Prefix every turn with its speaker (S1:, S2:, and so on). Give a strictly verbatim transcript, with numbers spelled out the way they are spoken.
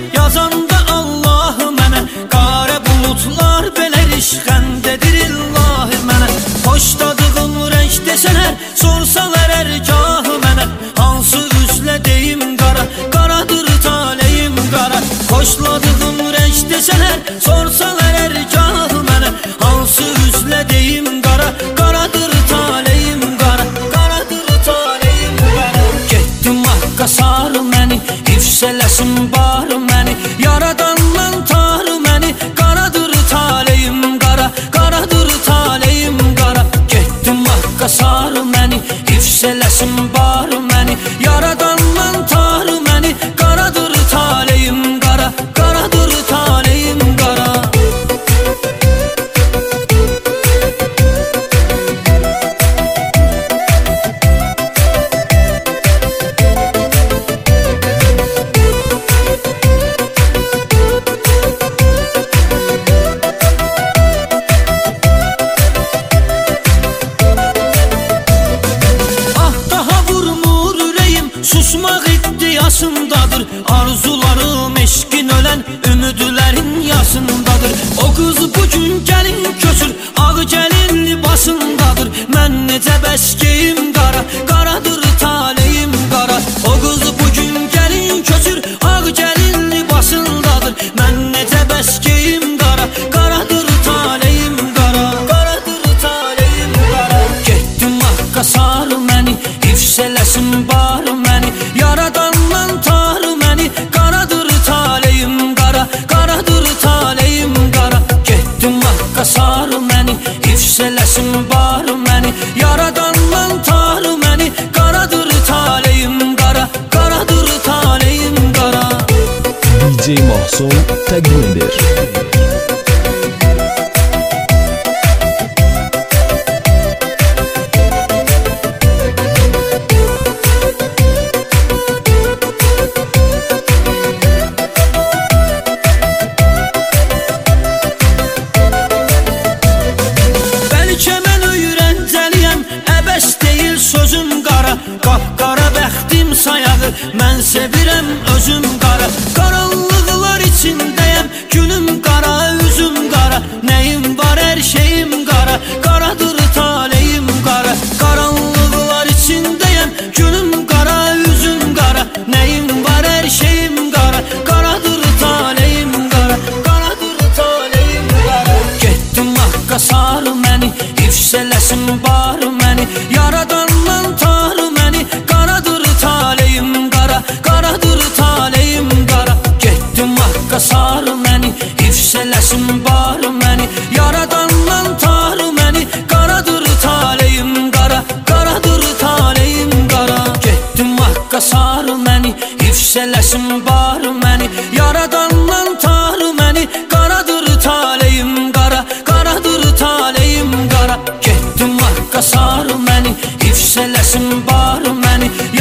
S1: yazanda Allah mənə. Qara bulutlar belə rişxənd edir illahi mənə. Xoşladığım rəng desələr, sorsalar ərgahı mənə. Hansı üzlə deyim qara, qaradır taleyim qara. Xoşladığım rəng desələr, sorsalar ərgahı mənə. Hansı üzlə deyim qara, qaradır taleyim qara. Qaradır taleyim qara. Getdim Haqqa sarı məni, hifz eləsin barı məni. Yaradandan tarı məni, qaradır taleyim qara. Qaradır taleyim qara. Getdim Haqqa sarı məni, hifz eləsin barı məni. Yaradandan tarı məni, qaradır taleyim qara. Qaradır taleyim qara. Susmaq iddiasındadır, arzularım eşkin ölən ümidlərin yasındadır. O qız bugün gəlin köçür, ağ gəlin libasındadır. Mən necə bəskeyim qara, qaradır taleyim qara. O qız bugün gəlin köçür, ağ gəlin libasındadır. Mən necə bəskeyim qara, qaradır taleyim qara. Qaradır taleyim qara. Getdim Haqqa sarı məni, hifz eləsin barı məni. Yaradandan tarı məni, qaradır taleyim qara. Qaradır taleyim qara. Getdim Haqqa sarı məni, hifz eləsin barı məni. Yaradandan tarı məni, qaradır taleyim qara. Qaradır taleyim qara.
S2: D J Mahsun təqdim edir.
S1: Qapqara bəxtim sayağı, mən sevirəm özüm qara. Qaranlıqlar içindəyəm, günüm qara, üzüm qara. Nəyim var, hər şeyim qara, qaradır taleyim qara. Qaranlıqlar içindəyəm, günüm qara, üzüm qara. Nəyim var, hər şeyim qara, qaradır taleyim qara. Qaradır taleyim qara. Getdim Haqqa sarı məni, hifz eləsin barı məni. Yaradandan tarı məni, qaradır taleyim qara. Qaradır taleyim qara. Getdim Haqqa sarı məni, hifz eləsin barı məni. Yaradandan tarı məni, qaradır taleyim qara. Qaradır taleyim qara. Getdim Haqqa sarı məni, hifz eləsin barı məni. Yaradandan tarı məni, qaradır taleyim qara. Qaradır taleyim qara. Getdim Haqqa sarı məni, hifz eləsin barı məni.